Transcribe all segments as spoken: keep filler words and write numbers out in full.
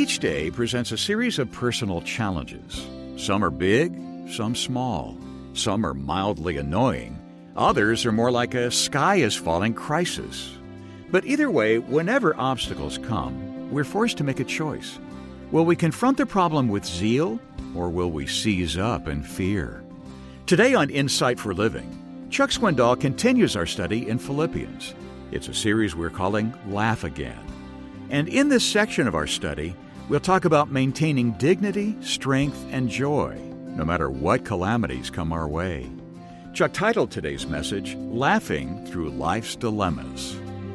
Each day presents a series of personal challenges. Some are big, some small. Some are mildly annoying. Others are more like a sky-is-falling crisis. But either way, whenever obstacles come, we're forced to make a choice. Will we confront the problem with zeal, or will we seize up in fear? Today on Insight for Living, Chuck Swindoll continues our study in Philippians. It's a series we're calling Laugh Again. And in this section of our study, we'll talk about maintaining dignity, strength, and joy, no matter what calamities come our way. Chuck titled today's message, Laughing Through Life's Dilemmas.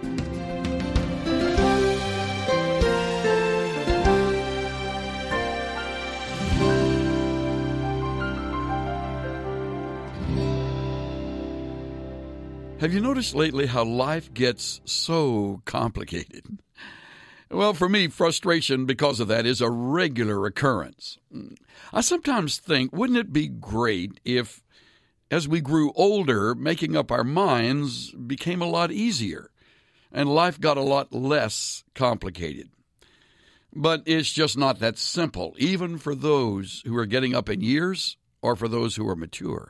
Have you noticed lately how life gets so complicated? Well, for me, frustration because of that is a regular occurrence. I sometimes think, wouldn't it be great if, as we grew older, making up our minds became a lot easier and life got a lot less complicated? But it's just not that simple, even for those who are getting up in years or for those who are mature.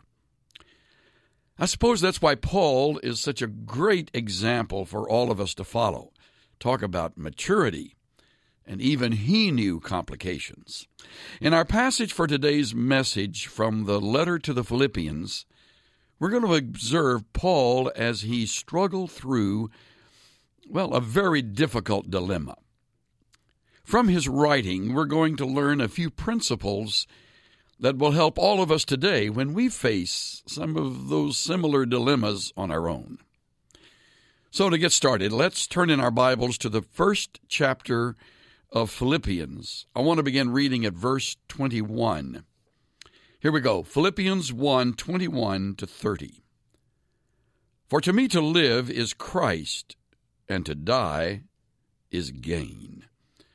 I suppose that's why Paul is such a great example for all of us to follow. Talk about maturity. And even he knew complications. In our passage for today's message from the letter to the Philippians, we're going to observe Paul as he struggled through, well, a very difficult dilemma. From his writing, we're going to learn a few principles that will help all of us today when we face some of those similar dilemmas on our own. So to get started, let's turn in our Bibles to the first chapter of Philippians. I want to begin reading at verse twenty-one. Here we go, Philippians one, twenty-one to thirty. For to me to live is Christ, and to die is gain.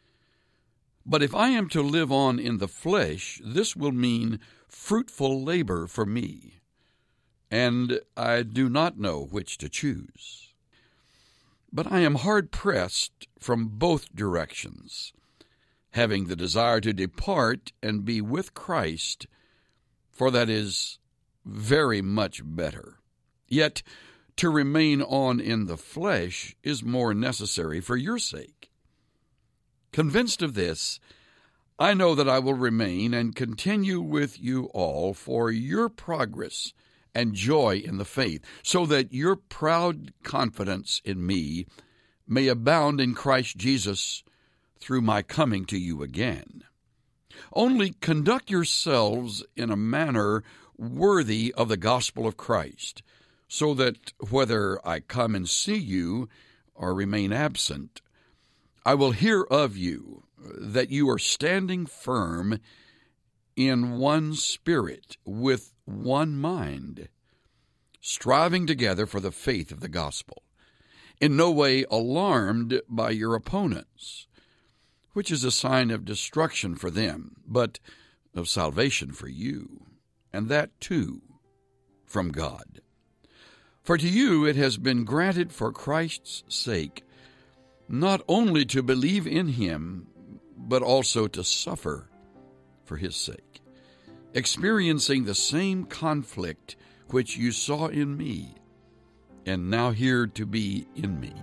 But if I am to live on in the flesh, this will mean fruitful labor for me, and I do not know which to choose. But I am hard-pressed from both directions, having the desire to depart and be with Christ, for that is very much better. Yet to remain on in the flesh is more necessary for your sake. Convinced of this, I know that I will remain and continue with you all for your progress and joy in the faith, so that your proud confidence in me may abound in Christ Jesus through my coming to you again. Only conduct yourselves in a manner worthy of the gospel of Christ, so that whether I come and see you or remain absent, I will hear of you that you are standing firm in one spirit, with one mind, striving together for the faith of the gospel, in no way alarmed by your opponents, which is a sign of destruction for them, but of salvation for you, and that too from God. For to you it has been granted for Christ's sake not only to believe in him, but also to suffer for his sake, experiencing the same conflict which you saw in me, and now hear to be in me.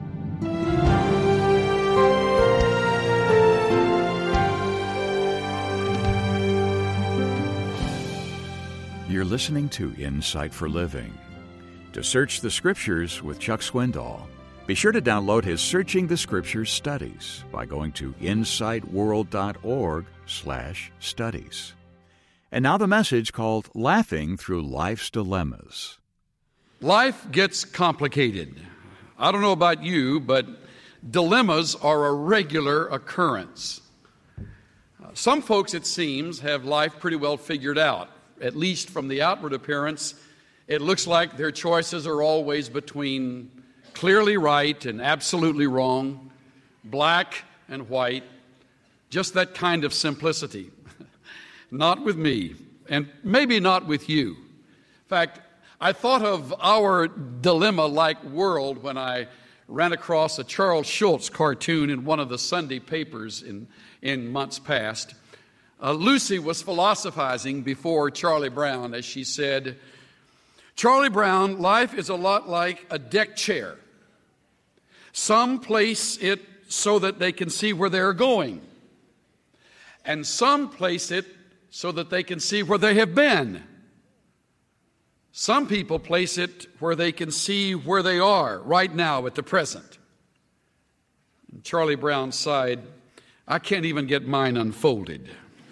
You're listening to Insight for Living. To search the Scriptures with Chuck Swindoll, be sure to download his Searching the Scriptures studies by going to insightworld.org slash studies. And now the message called Laughing Through Life's Dilemmas. Life gets complicated. I don't know about you, but dilemmas are a regular occurrence. Some folks, it seems, have life pretty well figured out. At least from the outward appearance, it looks like their choices are always between clearly right and absolutely wrong, black and white, just that kind of simplicity. Not with me, and maybe not with you. In fact, I thought of our dilemma-like world when I ran across a Charles Schulz cartoon in one of the Sunday papers in, in months past. Uh, Lucy was philosophizing before Charlie Brown as she said, "Charlie Brown, life is a lot like a deck chair. Some place it so that they can see where they're going, and some place it so that they can see where they have been. Some people place it where they can see where they are right now at the present." And Charlie Brown sighed, "I can't even get mine unfolded."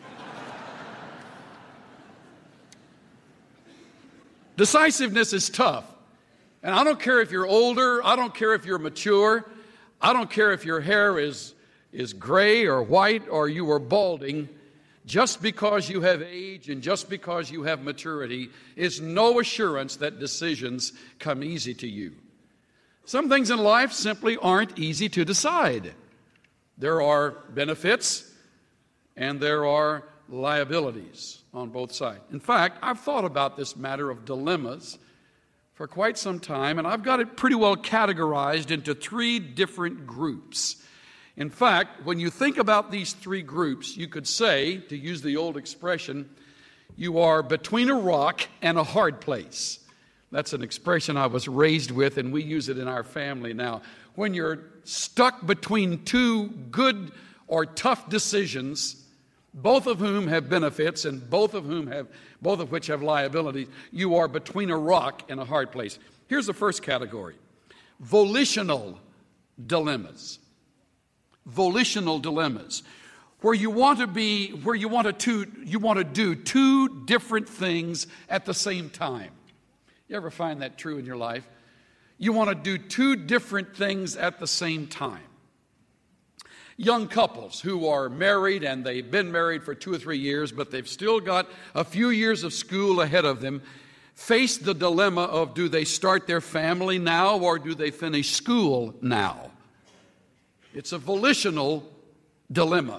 Decisiveness is tough. And I don't care if you're older, I don't care if you're mature, I don't care if your hair is, is gray or white or you are balding. Just because you have age and just because you have maturity is no assurance that decisions come easy to you. Some things in life simply aren't easy to decide. There are benefits and there are liabilities on both sides. In fact, I've thought about this matter of dilemmas for quite some time, and I've got it pretty well categorized into three different groups. In fact, when you think about these three groups, you could say, to use the old expression, you are between a rock and a hard place. That's an expression I was raised with, and we use it in our family now. When you're stuck between two good or tough decisions, both of whom have benefits and both of whom have both of which have liabilities, you are between a rock and a hard place. Here's the first category: volitional dilemmas. Volitional dilemmas, where you want to be, where you want to two, you want to do two different things at the same time. You ever find that true in your life? You want to do two different things at the same time. Young couples who are married and they've been married for two or three years, but they've still got a few years of school ahead of them, face the dilemma of, do they start their family now or do they finish school now? It's a volitional dilemma.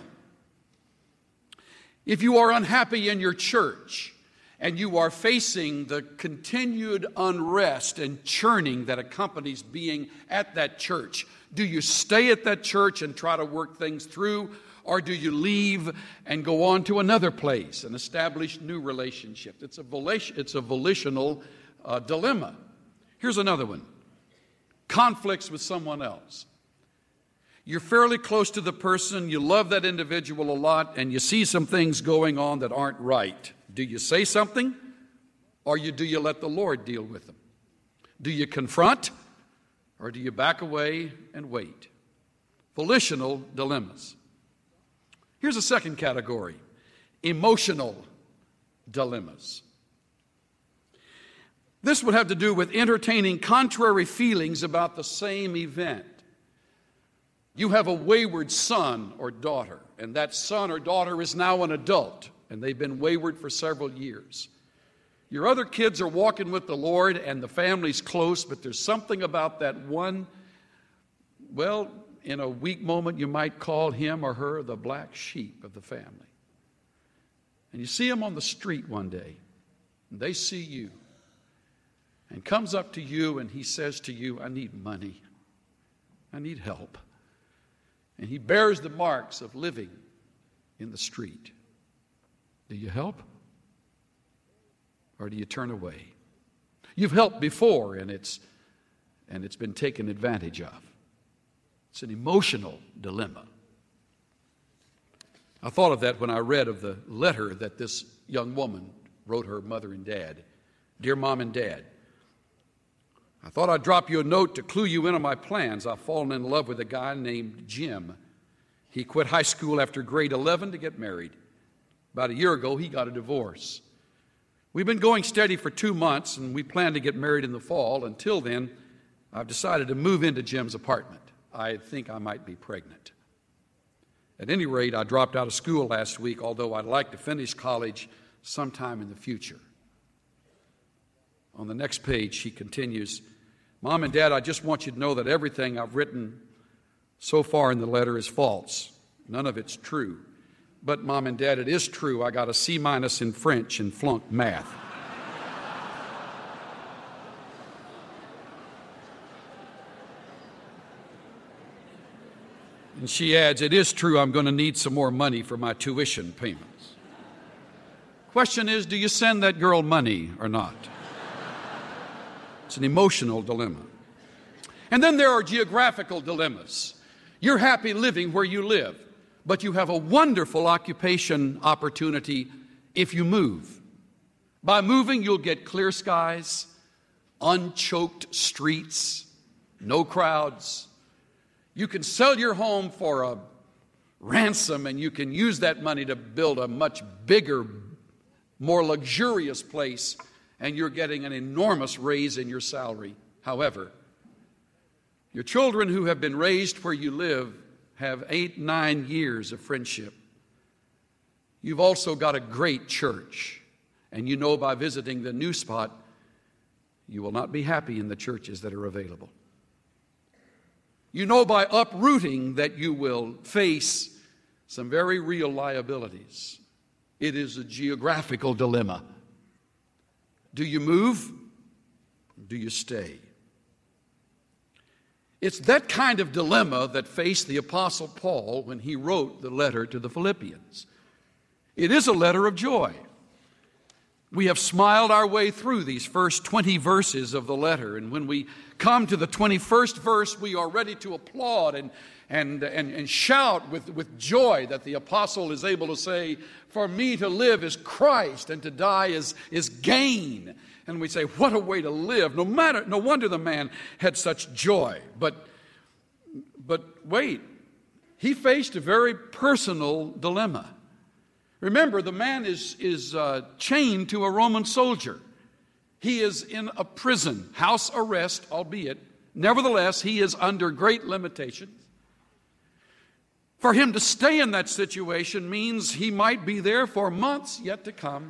If you are unhappy in your church and you are facing the continued unrest and churning that accompanies being at that church, do you stay at that church and try to work things through, or do you leave and go on to another place and establish new relationships? It's a volition, it's a volitional uh, dilemma. Here's another one: conflicts with someone else. You're fairly close to the person, you love that individual a lot, and you see some things going on that aren't right. Do you say something, or you, do you let the Lord deal with them? Do you confront, or do you back away and wait? Volitional dilemmas. Here's a second category: emotional dilemmas. This would have to do with entertaining contrary feelings about the same event. You have a wayward son or daughter, and that son or daughter is now an adult, and they've been wayward for several years. Your other kids are walking with the Lord, and the family's close, but there's something about that one, well, in a weak moment, you might call him or her the black sheep of the family. And you see him on the street one day, and they see you, and comes up to you, and he says to you, "I need money. I need help." And he bears the marks of living in the street. Do you help? Or do you turn away? You've helped before, and it's and it's been taken advantage of. It's an emotional dilemma. I thought of that when I read of the letter that this young woman wrote her mother and dad. "Dear Mom and Dad, I thought I'd drop you a note to clue you in on my plans. I've fallen in love with a guy named Jim. He quit high school after grade eleven to get married. About a year ago, he got a divorce. We've been going steady for two months, and we plan to get married in the fall. Until then, I've decided to move into Jim's apartment. I think I might be pregnant. At any rate, I dropped out of school last week, although I'd like to finish college sometime in the future." On the next page, she continues, "Mom and Dad, I just want you to know that everything I've written so far in the letter is false. None of it's true. But, Mom and Dad, it is true. I got a C minus in French and flunked math." And she adds, it is true I'm going to need some more money for my tuition payments. Question is, do you send that girl money or not? It's an emotional dilemma. And then there are geographical dilemmas. You're happy living where you live, but you have a wonderful occupation opportunity if you move. By moving, you'll get clear skies, unchoked streets, no crowds. You can sell your home for a ransom, and you can use that money to build a much bigger, more luxurious place, and you're getting an enormous raise in your salary. However, your children who have been raised where you live have eight, nine years of friendship. You've also got a great church, and you know by visiting the new spot, you will not be happy in the churches that are available. You know by uprooting that you will face some very real liabilities. It is a geographical dilemma. Do you move? Do you stay? It's that kind of dilemma that faced the Apostle Paul when he wrote the letter to the Philippians. It is a letter of joy. We have smiled our way through these first twenty verses of the letter, and when we come to the twenty-first verse, we are ready to applaud and, and, and, and shout with, with joy that the apostle is able to say, for me to live is Christ and to die is, is gain. And we say, what a way to live. No matter, no wonder the man had such joy. But, but wait, he faced a very personal dilemma. Remember, the man is, is uh, chained to a Roman soldier. He is in a prison, house arrest, albeit. Nevertheless, he is under great limitations. For him to stay in that situation means he might be there for months yet to come.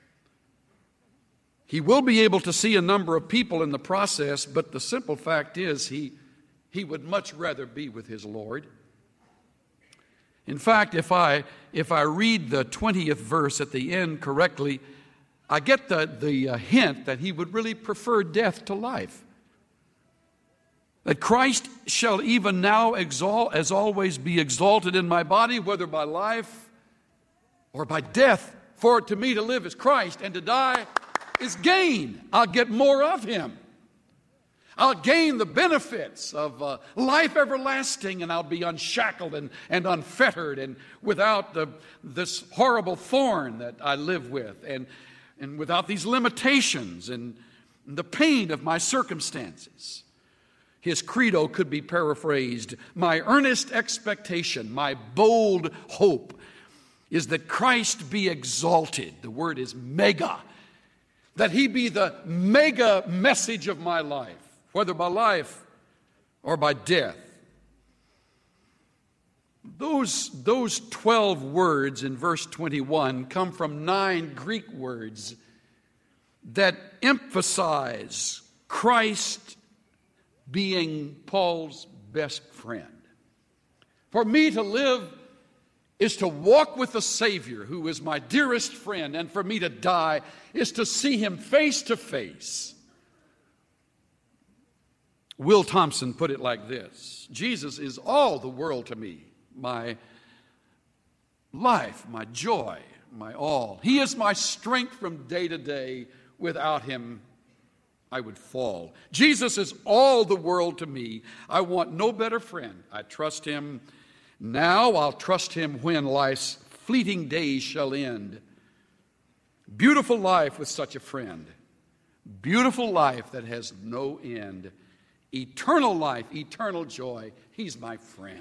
He will be able to see a number of people in the process, but the simple fact is he, he would much rather be with his Lord. In fact, if I, if I read the twentieth verse at the end correctly, I get the, the uh, hint that he would really prefer death to life. That Christ shall even now exalt, as always be exalted in my body, whether by life or by death. For to me to live is Christ, and to die is gain. I'll get more of him. I'll gain the benefits of uh, life everlasting, and I'll be unshackled and, and unfettered and without the, this horrible thorn that I live with, and, and without these limitations and the pain of my circumstances. His credo could be paraphrased, my earnest expectation, my bold hope is that Christ be exalted. The word is mega. That he be the mega message of my life, whether by life or by death. Those, those twelve words in verse twenty-one come from nine Greek words that emphasize Christ being Paul's best friend. For me to live is to walk with the Savior who is my dearest friend, and for me to die is to see him face to face. Will Thompson put it like this: Jesus is all the world to me, my life, my joy, my all. He is my strength from day to day. Without him, I would fall. Jesus is all the world to me. I want no better friend. I trust him now. I'll trust him when life's fleeting days shall end. Beautiful life with such a friend. Beautiful life that has no end. Eternal life, eternal joy. He's my friend.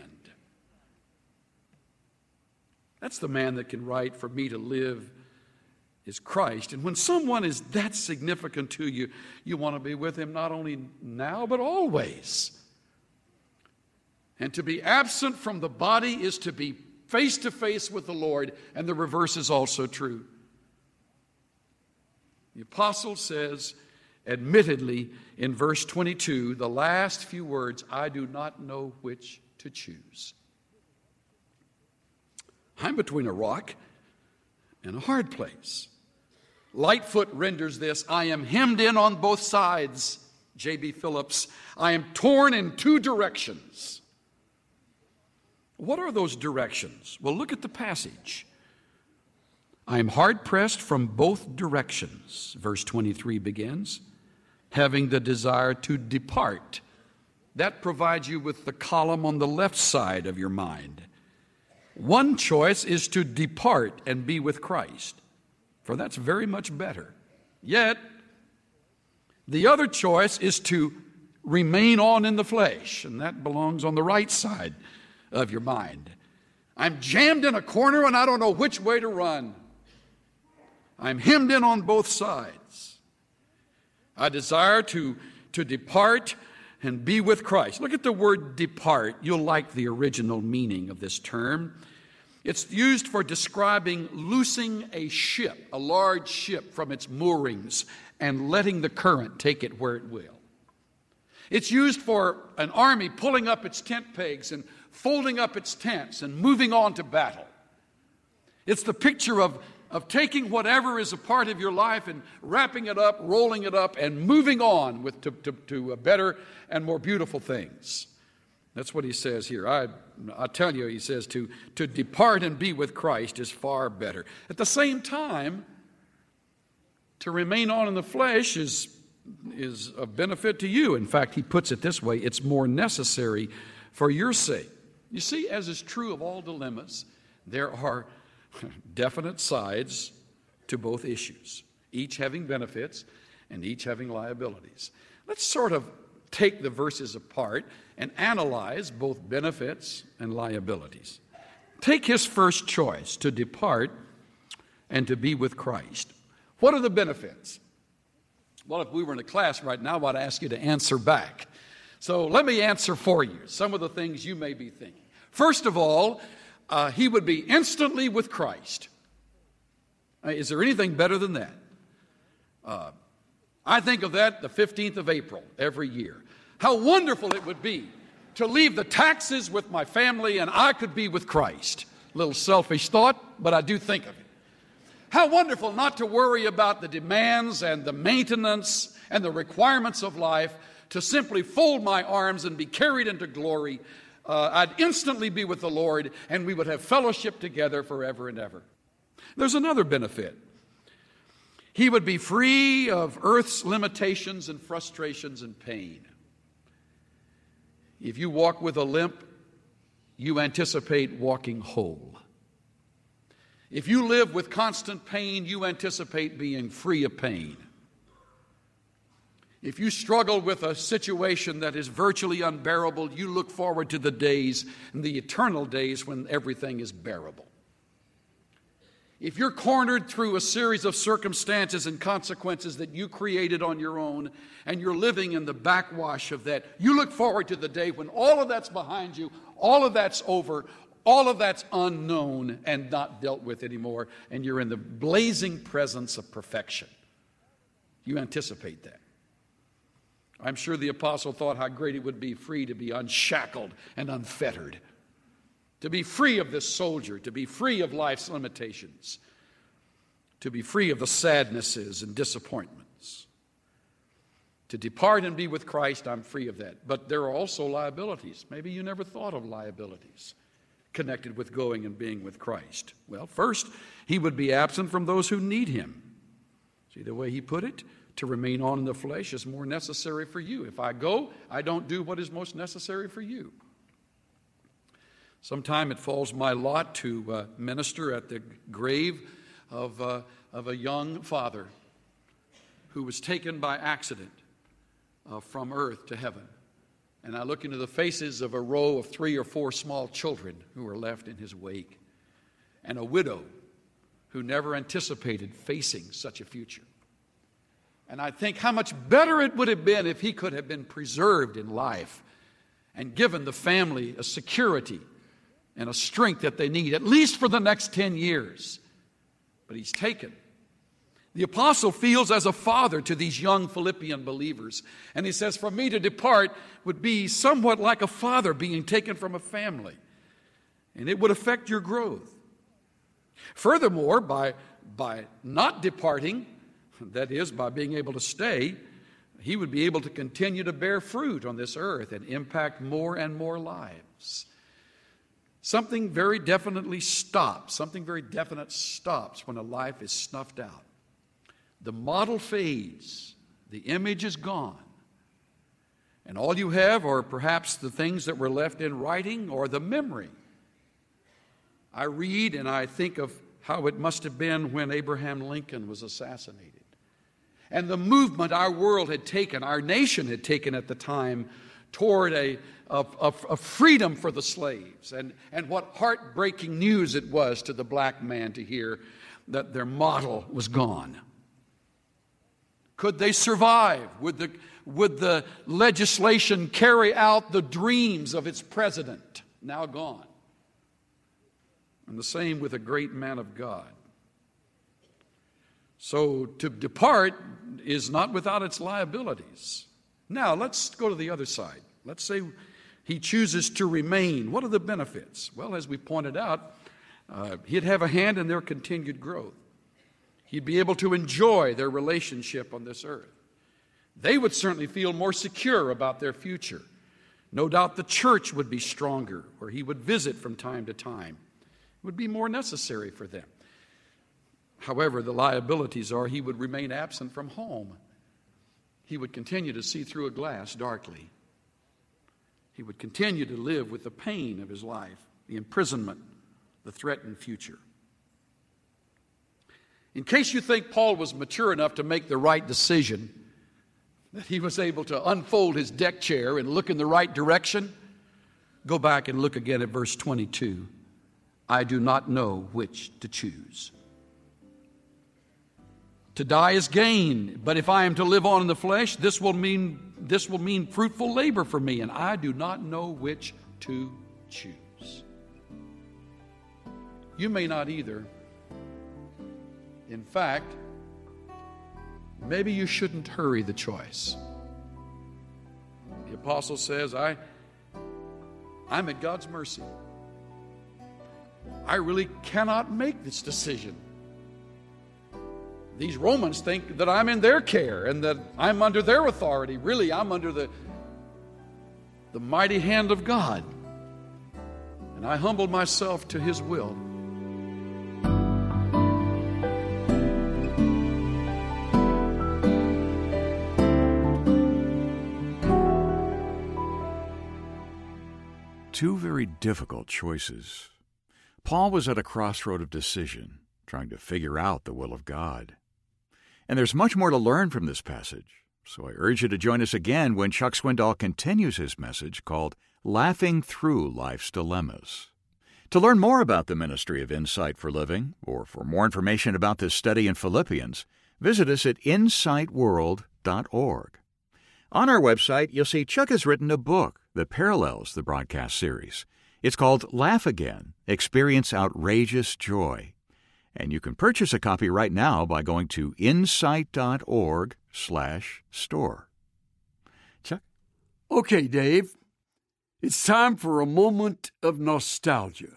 That's the man that can write, for me to live is Christ. And when someone is that significant to you, you want to be with him not only now, but always. And to be absent from the body is to be face to face with the Lord, and the reverse is also true. The apostle says, admittedly, in verse twenty-two, the last few words, I do not know which to choose. I'm between a rock and a hard place. Lightfoot renders this, I am hemmed in on both sides. J B Phillips, I am torn in two directions. What are those directions? Well, look at the passage. I am hard-pressed from both directions, verse twenty-three begins, having the desire to depart. That provides you with the column on the left side of your mind. One choice is to depart and be with Christ, for that's very much better. Yet, the other choice is to remain on in the flesh, and that belongs on the right side of your mind. I'm jammed in a corner and I don't know which way to run. I'm hemmed in on both sides. I desire to, to depart and be with Christ. Look at the word depart. You'll like the original meaning of this term. It's used for describing loosing a ship, a large ship, from its moorings and letting the current take it where it will. It's used for an army pulling up its tent pegs and folding up its tents and moving on to battle. It's the picture of, of taking whatever is a part of your life and wrapping it up, rolling it up, and moving on with to, to, to better and more beautiful things. That's what he says here. I, I tell you, he says, to, to depart and be with Christ is far better. At the same time, to remain on in the flesh is, is a benefit to you. In fact, he puts it this way, it's more necessary for your sake. You see, as is true of all dilemmas, there are definite sides to both issues, each having benefits and each having liabilities. Let's sort of take the verses apart and analyze both benefits and liabilities. Take his first choice, to depart and to be with Christ. What are the benefits? Well, if we were in a class right now, I'd ask you to answer back. So let me answer for you some of the things you may be thinking. First of all, uh, he would be instantly with Christ. Uh, is there anything better than that? Uh, I think of that the fifteenth of April every year. How wonderful it would be to leave the taxes with my family and I could be with Christ. A little selfish thought, but I do think of it. How wonderful not to worry about the demands and the maintenance and the requirements of life, to simply fold my arms and be carried into glory. Uh, I'd instantly be with the Lord, and we would have fellowship together forever and ever. There's another benefit. He would be free of earth's limitations and frustrations and pain. If you walk with a limp, you anticipate walking whole. If you live with constant pain, you anticipate being free of pain. If you struggle with a situation that is virtually unbearable, you look forward to the days and the eternal days when everything is bearable. If you're cornered through a series of circumstances and consequences that you created on your own, and you're living in the backwash of that, you look forward to the day when all of that's behind you, all of that's over, all of that's unknown and not dealt with anymore, and you're in the blazing presence of perfection. You anticipate that. I'm sure the apostle thought how great it would be free to be unshackled and unfettered, to be free of this soldier, to be free of life's limitations, to be free of the sadnesses and disappointments. To depart and be with Christ, I'm free of that. But there are also liabilities. Maybe you never thought of liabilities connected with going and being with Christ. Well, first, he would be absent from those who need him. See the way he put it? To remain on in the flesh is more necessary for you. If I go, I don't do what is most necessary for you. Sometime it falls my lot to uh, minister at the grave of, uh, of a young father who was taken by accident uh, from earth to heaven. And I look into the faces of a row of three or four small children who were left in his wake, and a widow who never anticipated facing such a future. And I think how much better it would have been if he could have been preserved in life and given the family a security and a strength that they need, at least for the next ten years. But he's taken. The apostle feels as a father to these young Philippian believers. And he says, for me to depart would be somewhat like a father being taken from a family. And it would affect your growth. Furthermore, by, by not departing, that is, by being able to stay, he would be able to continue to bear fruit on this earth and impact more and more lives. Something very definitely stops. Something very definite stops when a life is snuffed out. The model fades. The image is gone. And all you have are perhaps the things that were left in writing or the memory. I read and I think of how it must have been when Abraham Lincoln was assassinated. And the movement our world had taken, our nation had taken at the time, toward a, a, a, a freedom for the slaves. And, and what heartbreaking news it was to the black man to hear that their model was gone. Could they survive? Would the, would the legislation carry out the dreams of its president? Now gone. And the same with a great man of God. So to depart is not without its liabilities. Now let's go to the other side. Let's say he chooses to remain. What are the benefits? Well, as we pointed out, uh, he'd have a hand in their continued growth. He'd be able to enjoy their relationship on this earth. They would certainly feel more secure about their future. No doubt the church would be stronger, where he would visit from time to time. It would be more necessary for them. However, the liabilities are he would remain absent from home. He would continue to see through a glass darkly. He would continue to live with the pain of his life, the imprisonment, the threatened future. In case you think Paul was mature enough to make the right decision, that he was able to unfold his deck chair and look in the right direction, go back and look again at verse twenty-two. I do not know which to choose. To die is gain, but if I am to live on in the flesh, this will mean this will mean fruitful labor for me, and I do not know which to choose. You may not either. In fact, maybe you shouldn't hurry the choice. The apostle says, I, I'm at God's mercy. I really cannot make this decision. These Romans think that I'm in their care and that I'm under their authority. Really, I'm under the, the mighty hand of God. And I humbled myself to his will. Two very difficult choices. Paul was at a crossroad of decision, trying to figure out the will of God. And there's much more to learn from this passage, so I urge you to join us again when Chuck Swindoll continues his message called Laughing Through Life's Dilemmas. To learn more about the ministry of Insight for Living, or for more information about this study in Philippians, visit us at insight world dot org. On our website, you'll see Chuck has written a book that parallels the broadcast series. It's called Laugh Again, Experience Outrageous Joy. And you can purchase a copy right now by going to insight.org slash store. Chuck? Okay, Dave. It's time for a moment of nostalgia.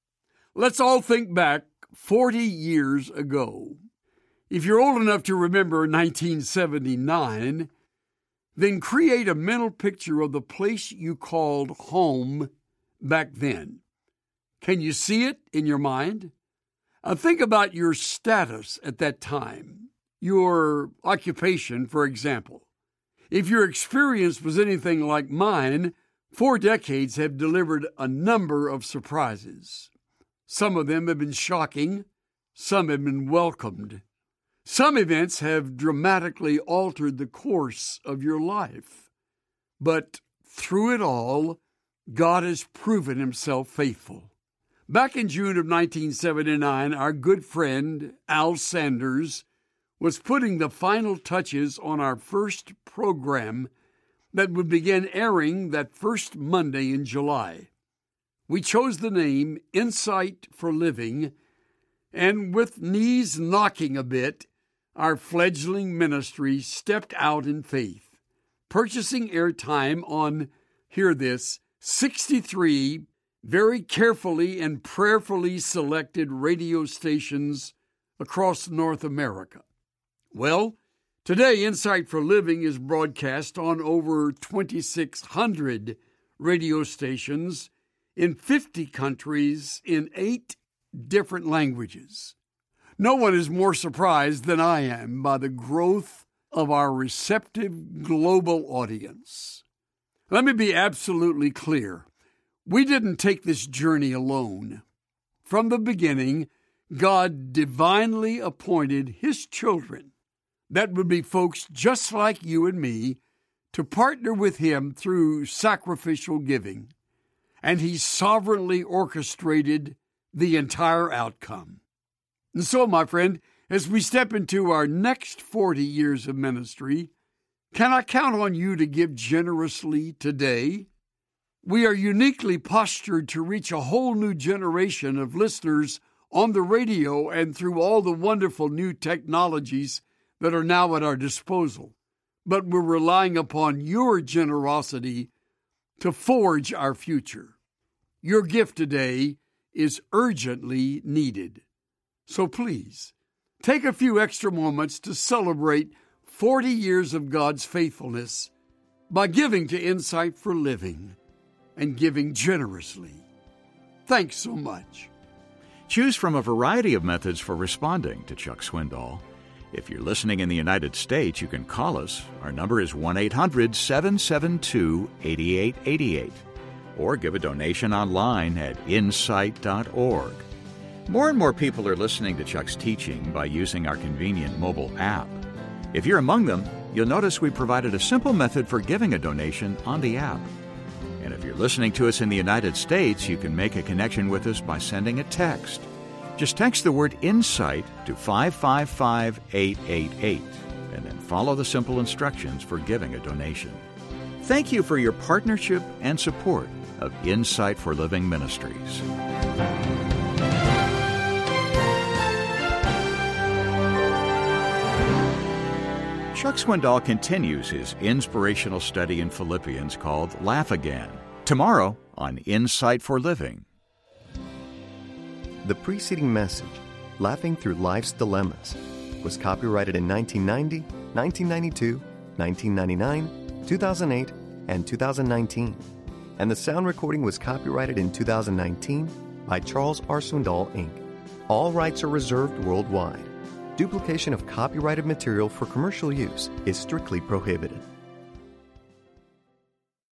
Let's all think back forty years ago. If you're old enough to remember nineteen seventy-nine, then create a mental picture of the place you called home back then. Can you see it in your mind? Uh, think about your status at that time, your occupation, for example. If your experience was anything like mine, four decades have delivered a number of surprises. Some of them have been shocking, some have been welcomed. Some events have dramatically altered the course of your life. But through it all, God has proven himself faithful. Back in June of nineteen seventy-nine, our good friend, Al Sanders, was putting the final touches on our first program that would begin airing that first Monday in July. We chose the name Insight for Living, and with knees knocking a bit, our fledgling ministry stepped out in faith, purchasing airtime on, hear this, sixty-three very carefully and prayerfully selected radio stations across North America. Well, today Insight for Living is broadcast on over twenty-six hundred radio stations in fifty countries in eight different languages. No one is more surprised than I am by the growth of our receptive global audience. Let me be absolutely clear. We didn't take this journey alone. From the beginning, God divinely appointed His children, that would be folks just like you and me, to partner with Him through sacrificial giving, and He sovereignly orchestrated the entire outcome. And so, my friend, as we step into our next forty years of ministry, can I count on you to give generously today? We are uniquely postured to reach a whole new generation of listeners on the radio and through all the wonderful new technologies that are now at our disposal. But we're relying upon your generosity to forge our future. Your gift today is urgently needed. So please, take a few extra moments to celebrate forty years of God's faithfulness by giving to Insight for Living and giving generously. Thanks so much. Choose from a variety of methods for responding to Chuck Swindoll. If you're listening in the United States, you can call us. Our number is one eight hundred seven seven two eight eight eight eight. Or give a donation online at insight dot org. More and more people are listening to Chuck's teaching by using our convenient mobile app. If you're among them, you'll notice we provided a simple method for giving a donation on the app. And if you're listening to us in the United States, you can make a connection with us by sending a text. Just text the word INSIGHT to five five five eight eight eight, and then follow the simple instructions for giving a donation. Thank you for your partnership and support of Insight for Living Ministries. Chuck Swindoll continues his inspirational study in Philippians called Laugh Again, tomorrow on Insight for Living. The preceding message, Laughing Through Life's Dilemmas, was copyrighted in nineteen ninety, nineteen ninety-two, nineteen ninety-nine, two thousand eight, and two thousand nineteen, and the sound recording was copyrighted in two thousand nineteen by Charles R. Swindoll, Incorporated. All rights are reserved worldwide. Duplication of copyrighted material for commercial use is strictly prohibited.